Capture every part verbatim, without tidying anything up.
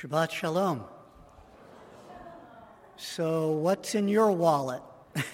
Shabbat Shalom. So, what's in your wallet?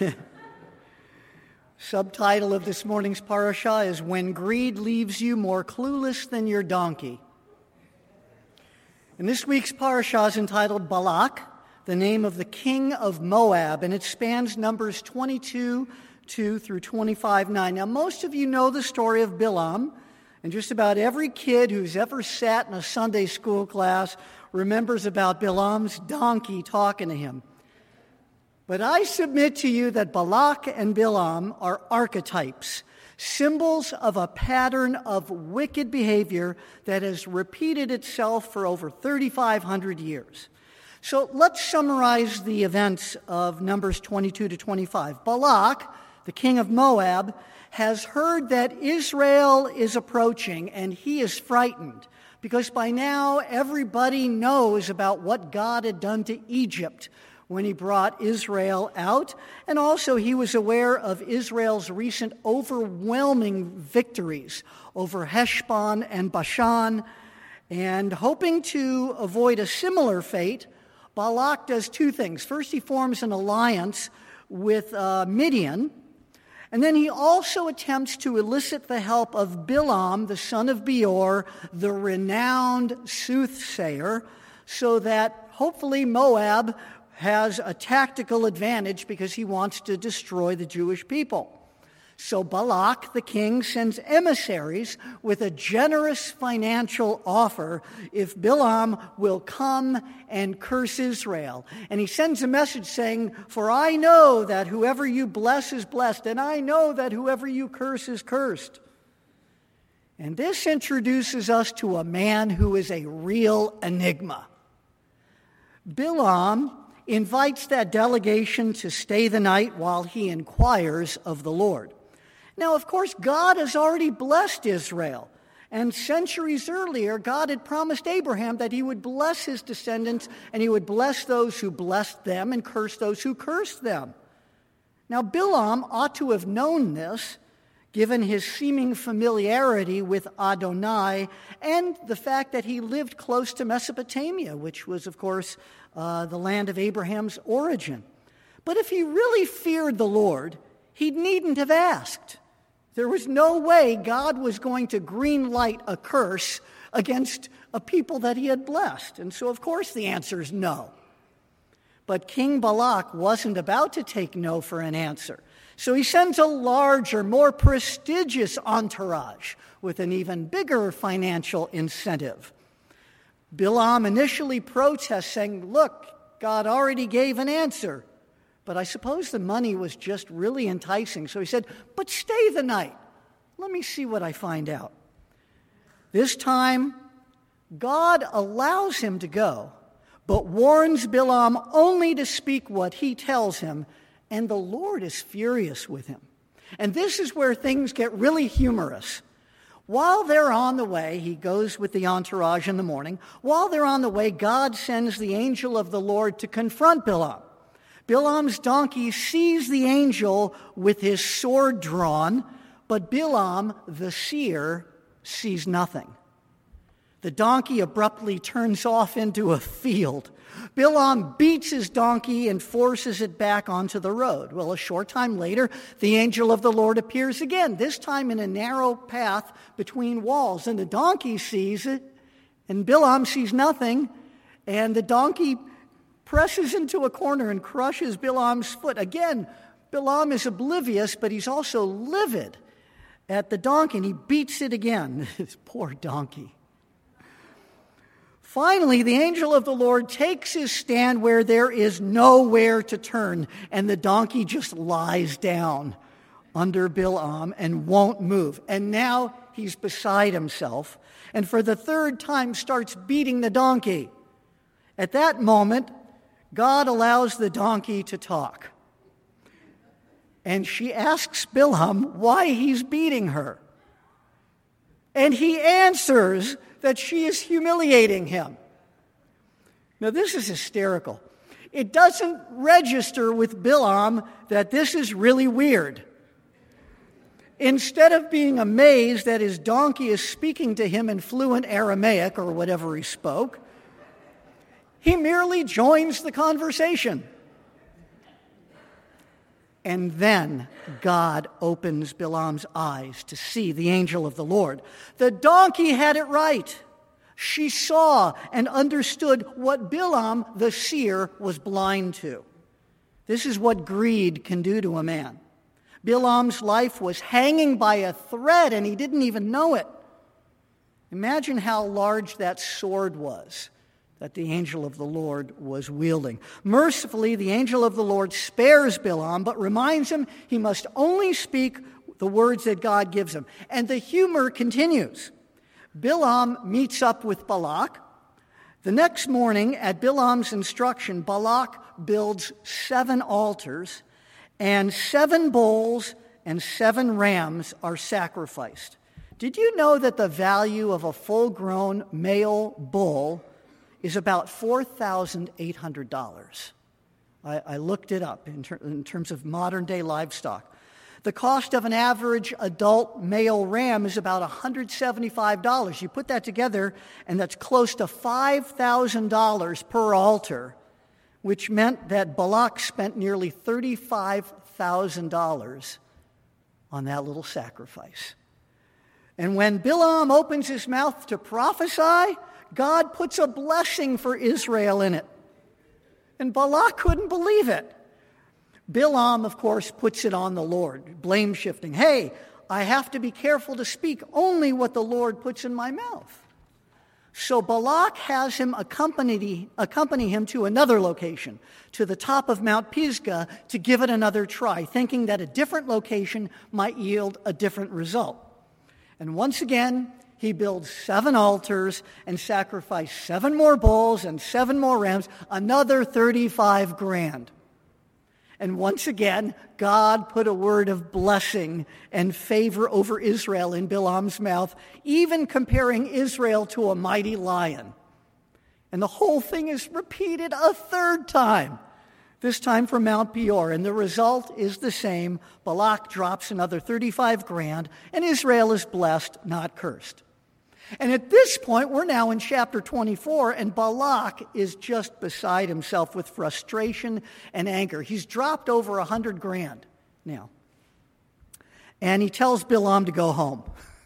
Subtitle of this morning's parasha is When Greed Leaves You More Clueless Than Your Donkey. And this week's parasha is entitled Balak, the name of the king of Moab, and it spans Numbers twenty-two, two through twenty-five, nine. Now, most of you know the story of Bilam, and just about every kid who's ever sat in a Sunday school class remembers about Bilam's donkey talking to him. But I submit to you that Balak and Bilam are archetypes, symbols of a pattern of wicked behavior that has repeated itself for over thirty-five hundred years. So let's summarize the events of Numbers twenty-two to twenty-five. Balak, the king of Moab, has heard that Israel is approaching, and he is frightened because by now everybody knows about what God had done to Egypt when he brought Israel out, and also he was aware of Israel's recent overwhelming victories over Heshbon and Bashan, and hoping to avoid a similar fate, Balak does two things. First, he forms an alliance with uh, Midian, and then he also attempts to elicit the help of Bilam, the son of Beor, the renowned soothsayer, so that hopefully Moab has a tactical advantage because he wants to destroy the Jewish people. So Balak, the king, sends emissaries with a generous financial offer if Bilam will come and curse Israel. And he sends a message saying, "For I know that whoever you bless is blessed, and I know that whoever you curse is cursed." And this introduces us to a man who is a real enigma. Bilam invites that delegation to stay the night while he inquires of the Lord. Now, of course, God has already blessed Israel. And centuries earlier, God had promised Abraham that he would bless his descendants and he would bless those who blessed them and curse those who cursed them. Now, Bilam ought to have known this, given his seeming familiarity with Adonai and the fact that he lived close to Mesopotamia, which was, of course, uh, the land of Abraham's origin. But if he really feared the Lord, he needn't have asked. There was no way God was going to green light a curse against a people that he had blessed. And so, of course, the answer is no. But King Balak wasn't about to take no for an answer. So he sends a larger, more prestigious entourage with an even bigger financial incentive. Bilam initially protests, saying, "Look, God already gave an answer. But I suppose the money was just really enticing." So he said, "But stay the night. Let me see what I find out." This time, God allows him to go, but warns Bilam only to speak what he tells him, and the Lord is furious with him. And this is where things get really humorous. While they're on the way, he goes with the entourage in the morning. While they're on the way, God sends the angel of the Lord to confront Bilam. Bilam's donkey sees the angel with his sword drawn, but Bilam, the seer, sees nothing. The donkey abruptly turns off into a field. Bilam beats his donkey and forces it back onto the road. Well, a short time later, the angel of the Lord appears again, this time in a narrow path between walls. And the donkey sees it, and Bilam sees nothing, and the donkey presses into a corner and crushes Bilam's foot. Again, Bilam is oblivious, but he's also livid at the donkey, and he beats it again. This poor donkey. Finally, the angel of the Lord takes his stand where there is nowhere to turn, and the donkey just lies down under Bilam and won't move. And now he's beside himself, and for the third time starts beating the donkey. At that moment, God allows the donkey to talk. And she asks Bilam why he's beating her. And he answers that she is humiliating him. Now, this is hysterical. It doesn't register with Bilam that this is really weird. Instead of being amazed that his donkey is speaking to him in fluent Aramaic or whatever he spoke, He merely joins the conversation. And then God opens Bilam's eyes to see the angel of the Lord. The donkey had it right. She saw and understood what Bilam, the seer, was blind to. This is what greed can do to a man. Bilam's life was hanging by a thread, and he didn't even know it. Imagine how large that sword was that the angel of the Lord was wielding. Mercifully, the angel of the Lord spares Bilam, but reminds him he must only speak the words that God gives him. And the humor continues. Bilam meets up with Balak. The next morning, at Bilam's instruction, Balak builds seven altars, and seven bulls and seven rams are sacrificed. Did you know that the value of a full-grown male bull is about four thousand eight hundred dollars? I, I looked it up in, ter- in terms of modern-day livestock. The cost of an average adult male ram is about one hundred seventy-five dollars. You put that together, and that's close to five thousand dollars per altar, which meant that Balak spent nearly thirty-five thousand dollars on that little sacrifice. And when Bilam opens his mouth to prophesy, God puts a blessing for Israel in it. And Balak couldn't believe it. Bilam, of course, puts it on the Lord, blame shifting. Hey, I have to be careful to speak only what the Lord puts in my mouth. So Balak has him accompany, accompany him to another location, to the top of Mount Pisgah, to give it another try, thinking that a different location might yield a different result. And once again, he builds seven altars and sacrificed seven more bulls and seven more rams, another thirty-five grand. And once again, God put a word of blessing and favor over Israel in Bilam's mouth, even comparing Israel to a mighty lion. And the whole thing is repeated a third time, this time from Mount Peor. And the result is the same. Balak drops another thirty-five grand, and Israel is blessed, not cursed. And at this point, we're now in chapter twenty-four, and Balak is just beside himself with frustration and anger. He's dropped over a hundred grand now. And he tells Bilam to go home.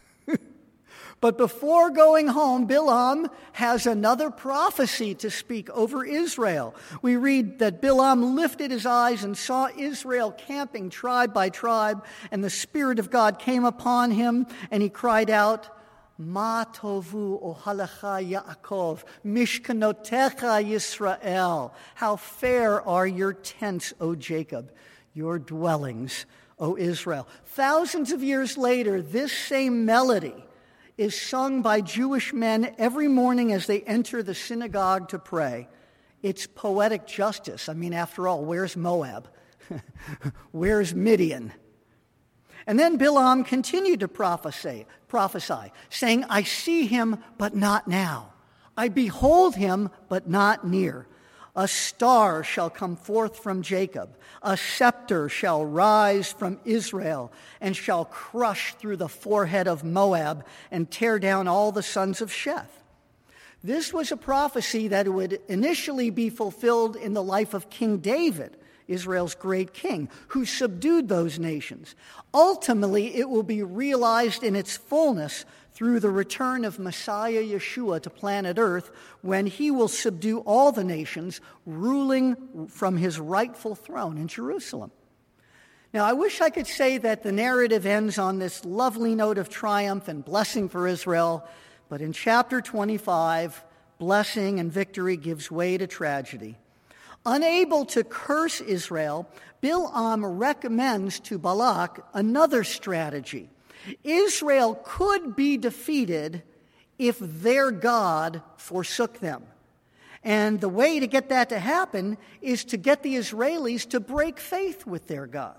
But before going home, Bilam has another prophecy to speak over Israel. We read that Bilam lifted his eyes and saw Israel camping tribe by tribe, and the Spirit of God came upon him, and he cried out, Ma tovu ohalecha Yaakov, mishkanotecha Yisrael. How fair are your tents, O Jacob, your dwellings, O Israel. Thousands of years later, this same melody is sung by Jewish men every morning as they enter the synagogue to pray. It's poetic justice. I mean, after all, where's Moab? Where's Midian? And then Bilam continued to prophesy, prophesy, saying, I see him, but not now. I behold him, but not near. A star shall come forth from Jacob. A scepter shall rise from Israel and shall crush through the forehead of Moab and tear down all the sons of Sheth. This was a prophecy that would initially be fulfilled in the life of King David, Israel's great king, who subdued those nations. Ultimately, it will be realized in its fullness through the return of Messiah Yeshua to planet Earth, when he will subdue all the nations, ruling from his rightful throne in Jerusalem. Now, I wish I could say that the narrative ends on this lovely note of triumph and blessing for Israel, but in chapter twenty-five, blessing and victory gives way to tragedy. Unable to curse Israel, Bilam recommends to Balak another strategy. Israel could be defeated if their God forsook them. And the way to get that to happen is to get the Israelis to break faith with their God.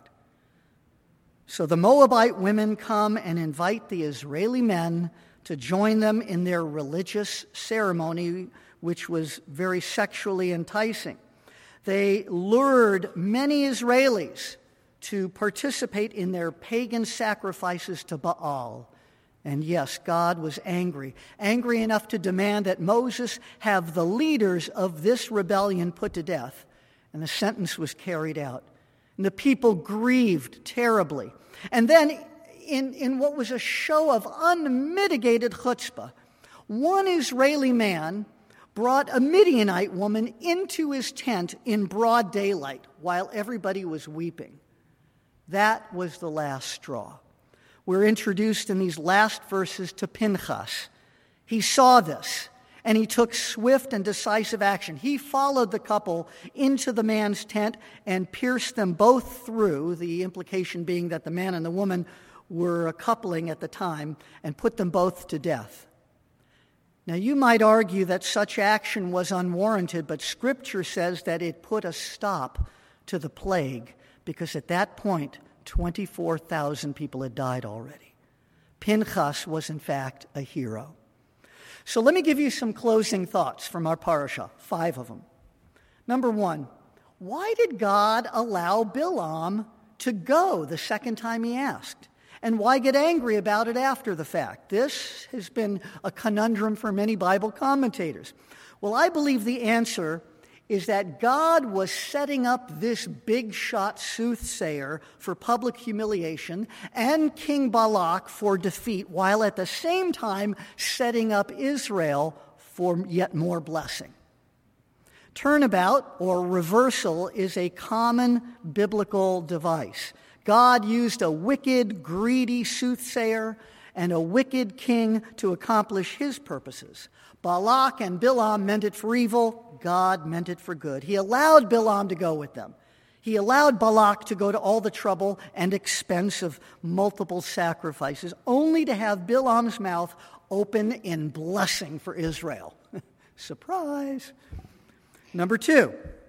So the Moabite women come and invite the Israeli men to join them in their religious ceremony, which was very sexually enticing. They lured many Israelis to participate in their pagan sacrifices to Baal, And yes, God was angry, angry enough to demand that Moses have the leaders of this rebellion put to death. And the sentence was carried out. And the people grieved terribly. And then, in, in what was a show of unmitigated chutzpah, one Israeli man brought a Midianite woman into his tent in broad daylight while everybody was weeping. That was the last straw. We're introduced in these last verses to Pinchas. He saw this, and he took swift and decisive action. He followed the couple into the man's tent and pierced them both through, the implication being that the man and the woman were a coupling at the time, and put them both to death. Now, you might argue that such action was unwarranted, but Scripture says that it put a stop to the plague, because at that point, twenty-four thousand people had died already. Pinchas was, in fact, a hero. So let me give you some closing thoughts from our parasha, five of them. Number one, why did God allow Bilam to go the second time he asked? And why get angry about it after the fact? This has been a conundrum for many Bible commentators. Well, I believe the answer is that God was setting up this big-shot soothsayer for public humiliation and King Balak for defeat, while at the same time setting up Israel for yet more blessing. Turnabout, or reversal, is a common biblical device. God used a wicked, greedy soothsayer and a wicked king to accomplish his purposes. Balak and Bilam meant it for evil. God meant it for good. He allowed Bilam to go with them. He allowed Balak to go to all the trouble and expense of multiple sacrifices, only to have Bilam's mouth open in blessing for Israel. Surprise! Number two,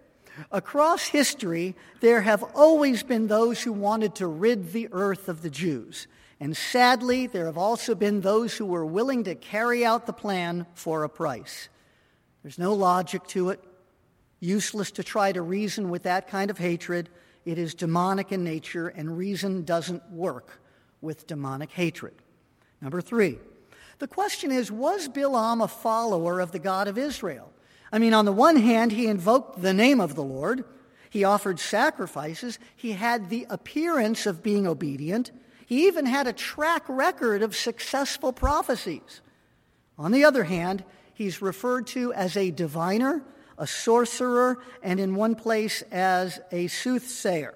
across history, there have always been those who wanted to rid the earth of the Jews. And sadly, there have also been those who were willing to carry out the plan for a price. There's no logic to it. Useless to try to reason with that kind of hatred. It is demonic in nature, and reason doesn't work with demonic hatred. Number three, the question is, was Bilam a follower of the God of Israel? I mean, on the one hand, he invoked the name of the Lord. He offered sacrifices. He had the appearance of being obedient. He even had a track record of successful prophecies. On the other hand, he's referred to as a diviner, a sorcerer, and in one place as a soothsayer.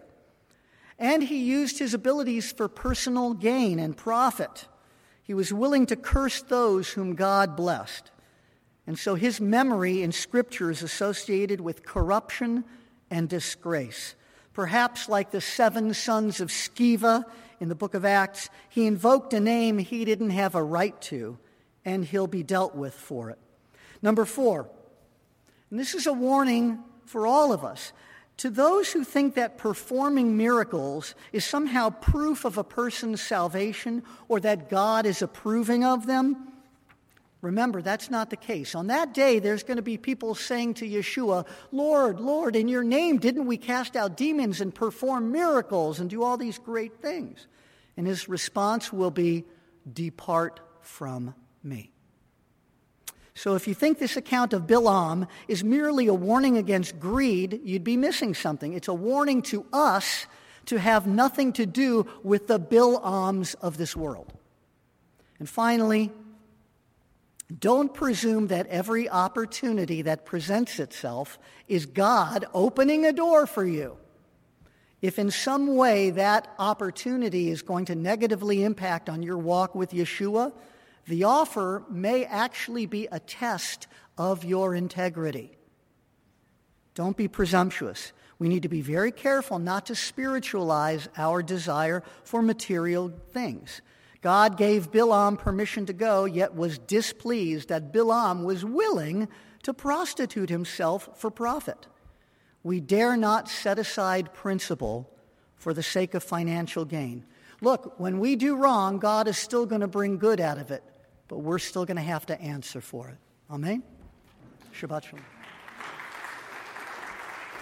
And he used his abilities for personal gain and profit. He was willing to curse those whom God blessed. And so his memory in Scripture is associated with corruption and disgrace. Perhaps like the seven sons of Sceva in the book of Acts, he invoked a name he didn't have a right to, and he'll be dealt with for it. Number four, and this is a warning for all of us, to those who think that performing miracles is somehow proof of a person's salvation or that God is approving of them, remember, that's not the case. On that day, there's going to be people saying to Yeshua, Lord, Lord, in your name didn't we cast out demons and perform miracles and do all these great things? And his response will be, depart from me. So if you think this account of Bilam is merely a warning against greed, you'd be missing something. It's a warning to us to have nothing to do with the Bilams of this world. And finally, don't presume that every opportunity that presents itself is God opening a door for you. If in some way that opportunity is going to negatively impact on your walk with Yeshua, the offer may actually be a test of your integrity. Don't be presumptuous. We need to be very careful not to spiritualize our desire for material things. God gave Bilam permission to go, yet was displeased that Bilam was willing to prostitute himself for profit. We dare not set aside principle for the sake of financial gain. Look, when we do wrong, God is still going to bring good out of it, but we're still going to have to answer for it. Amen? Shabbat shalom.